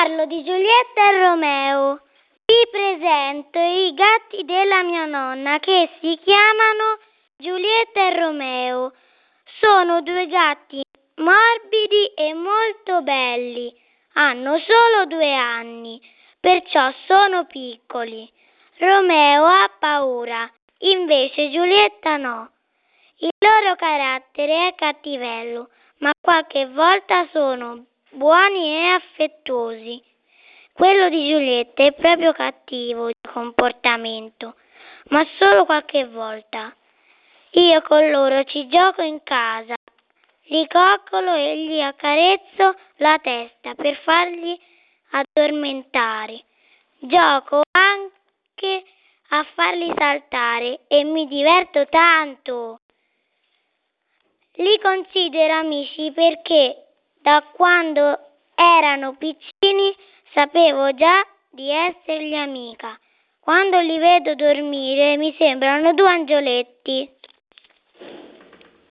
parlo di Giulietta e Romeo. Vi presento i gatti della mia nonna che si chiamano Giulietta e Romeo. Sono due gatti morbidi e molto belli. Hanno solo 2 anni, perciò sono piccoli. Romeo ha paura, invece Giulietta no. Il loro carattere è cattivello, ma qualche volta sono buoni e affettuosi. Quello di Giulietta è proprio cattivo di comportamento, ma solo qualche volta. Io con loro ci gioco in casa, li coccolo e gli accarezzo la testa per farli addormentare. Gioco anche a farli saltare e mi diverto tanto. Li considero amici perché da quando erano piccini sapevo già di essergli amica. Quando li vedo dormire mi sembrano 2 angioletti.